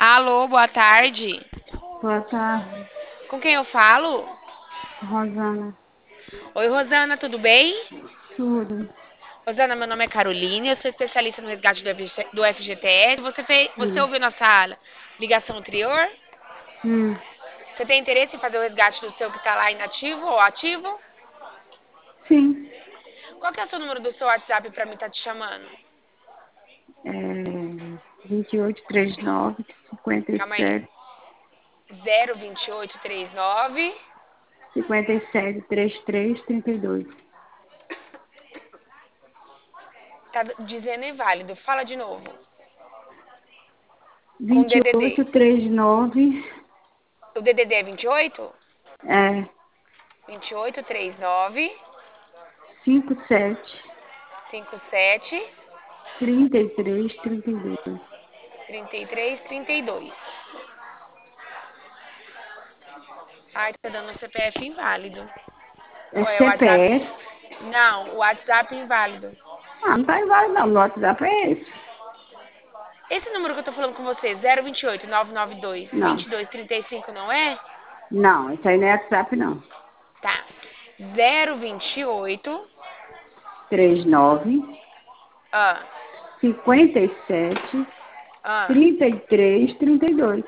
Alô, boa tarde. Boa tarde, Com quem eu falo? Rosana. Oi, Rosana, tudo bem? Tudo. Rosana, meu nome é Caroline, eu sou especialista no resgate do FGTS. Você Hum. ouviu nossa ligação anterior? Hum. Você tem interesse em fazer o resgate do seu que está lá inativo ou ativo? Sim. Qual que é o seu número do seu WhatsApp para mim estar te chamando? É 2839 Calma aí. 57 02839. 57 33 32. Tá dizendo inválido. Fala de novo. Com DDD. 2839 O DDD é 28? é 2839 57 57 33 32. 3332. Ai, tá dando CPF inválido. É Ou é o WhatsApp? CPF. Não, o WhatsApp inválido. Ah, não tá inválido não. No WhatsApp é esse. Esse número que eu tô falando com você, 028 992 Não. 2235, não é? Não, isso aí não é WhatsApp não. Tá. 028 39 ah, 57 ah. 33 32.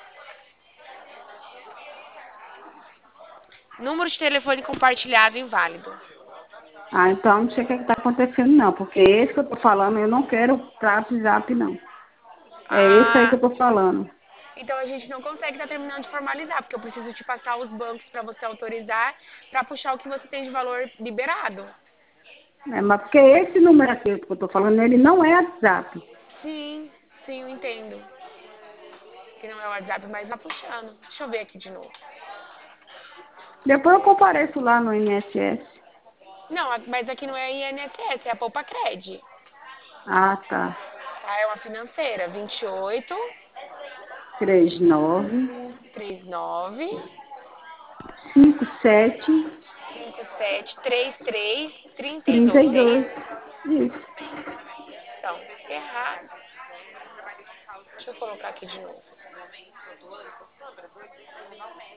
Número de telefone compartilhado inválido. Ah, então não sei o que está acontecendo não, porque esse que eu tô falando, eu não quero para WhatsApp não. É esse aí que Ah, eu tô falando. então a gente não consegue estar terminando de formalizar, porque eu preciso te passar os bancos para você autorizar, para puxar o que você tem de valor liberado. É, mas porque esse número aqui que eu tô falando, ele não é WhatsApp. Sim, sim, eu entendo. Que não é o WhatsApp, mas tá puxando. Deixa eu ver aqui de novo. Depois eu compareço lá no INSS. Não, mas aqui não é INSS, é a Poupa Cred. Ah, tá. Tá? É uma financeira. 28 39 39 57 57 33 32. 32. Isso. Então, errado. Deixa eu colocar aqui de novo.